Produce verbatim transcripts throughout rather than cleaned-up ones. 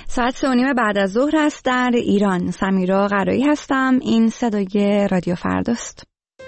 ساعت سه و نیم بعد از ظهر است در ایران. سمیرا قرایی هستم. این صدای رادیو فرداست.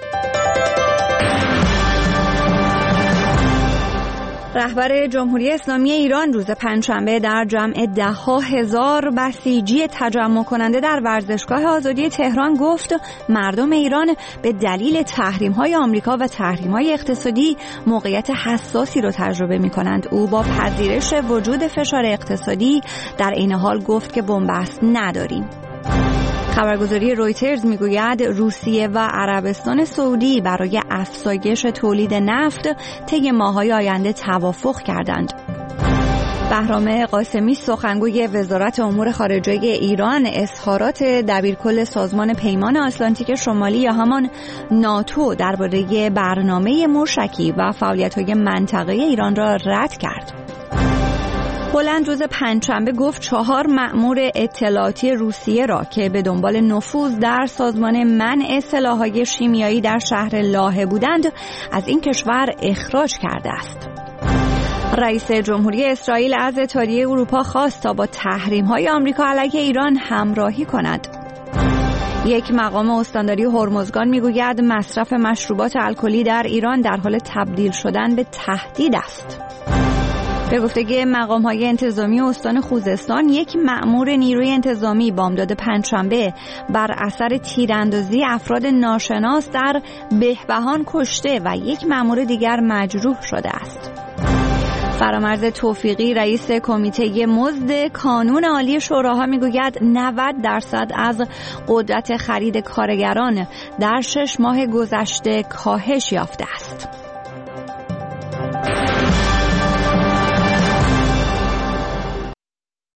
رهبر جمهوری اسلامی ایران روز پنجشنبه در جمع ده ها هزار بسیجی تجمع کننده در ورزشگاه آزادی تهران گفت مردم ایران به دلیل تحریم‌های آمریکا و تحریم‌های اقتصادی موقعیت حساسی رو تجربه می‌کنند. او با پذیرش وجود فشار اقتصادی در این حال گفت که بن‌بست نداریم. خبرگزاری رویترز میگوید روسیه و عربستان سعودی برای افزایش تولید نفت طی ماه‌های آینده توافق کردند. بهرام قاسمی سخنگوی وزارت امور خارجه ایران اظهارات دبیرکل سازمان پیمان آتلانتیک شمالی یا همان ناتو درباره برنامه موشکی و فعالیت‌های منطقه ایران را رد کرد. هلند روز پنجشنبه گفت چهار مأمور اطلاعاتی روسیه را که به دنبال نفوذ در سازمان منع سلاح‌های شیمیایی در شهر لاهه بودند از این کشور اخراج کرده است. رئیس جمهوری اسرائیل از اتحادیه اروپا خواست تا با تحریم‌های آمریکا علیه ایران همراهی کند. یک مقام استانداری هرمزگان میگوید مصرف مشروبات الکلی در ایران در حال تبدیل شدن به تهدید است. به گفته مقام‌های انتظامی استان خوزستان، یک مأمور نیروی انتظامی بامداد پنجشنبه بر اثر تیراندازی افراد ناشناس در بهبهان کشته و یک مأمور دیگر مجروح شده است. فرامرز توفیقی رئیس کمیته مزد کانون عالی شوراها میگوید نود درصد از قدرت خرید کارگران در شش ماه گذشته کاهش یافته است.